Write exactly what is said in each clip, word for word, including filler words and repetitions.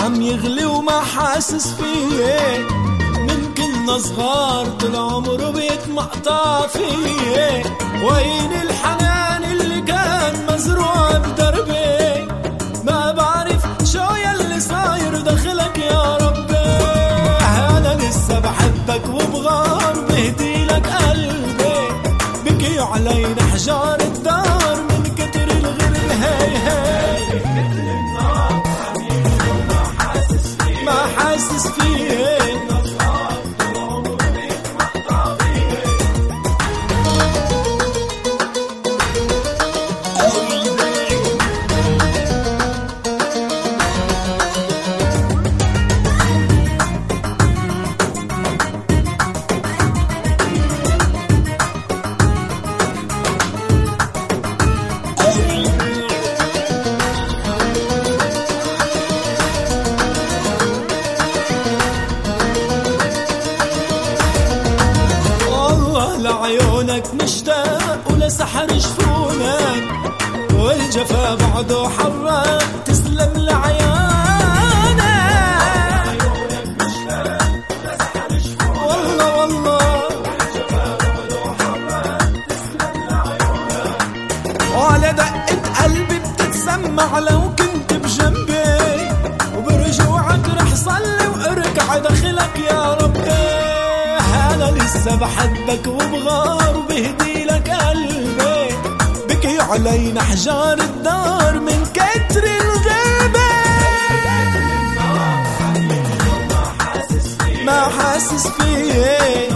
عم يغلي وما حاسس فيه، من كنا صغار طول عمره بيتمقطع فيه. وين الحنان اللي كان مزروع بدربي، ما بعرف شو يلي صاير دخلك يا ربي. أنا لسه بحبك وبغار بهدي لك قلبي، بكي علينا حجار الدار من كتر الغرب. هاي هاي ما حاسس فيه، لعيونك مشتاق ولسحر جفونك، والجفا بعده حراق تسلم لعيونك. لعيونك مشتاق ولسحر جفونك، والله والله والجفا بعده حراق تسلم لعيونك. وعلى دقة قلبي بتتسمع لو كنت بجنبي، وبرجوعك رح صلي واركع دخلك يا ربي. أنا لسه بحبك وبغار وبهدي لك قلبي، بكي علينا حجار الدار من كتر الغيبة. ما حاسس فيه،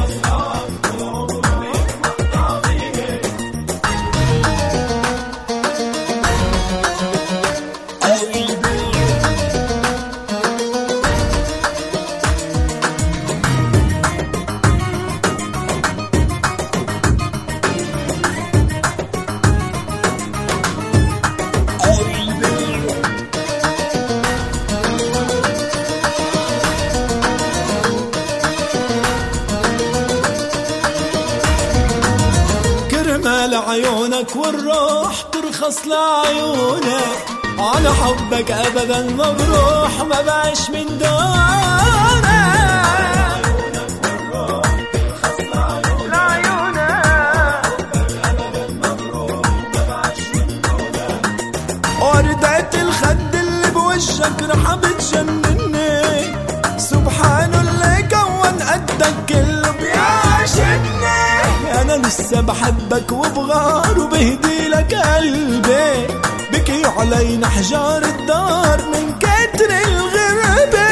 لعيونك والروح ترخص لعيونك، على حبك ابدا ما بروح ما بعيش من دونك. لعيونك والروح ترخص لعيونك، حبك ابدا ما بروح ما بعيش من دونك. وردعت الخد اللي بوجهك رح بتجنني، سبحان اللي كون قدك كله بيعشقني. أنا لسه بحبك وبغار وبهدي لك قلبي، بكي علينا حجار الدار من كتر الغربة.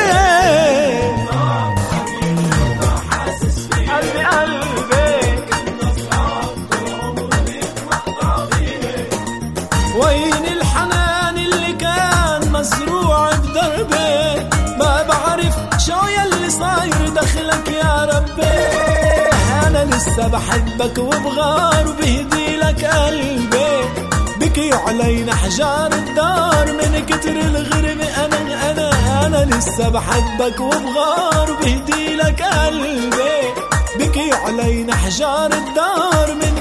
قلبي قلبي وين الحنان اللي كان مزروع بدربي، ما بعرف شو يلي صاير دخلك يا ربي. أنا لسه بحبك وبغار وبهدي لك قلبي، بكي علينا حجار الدار من كتر الغرب. أنا أنا أنا لسه بحبك وبغار وبهدي لك قلبي، بكي علينا حجار الدار من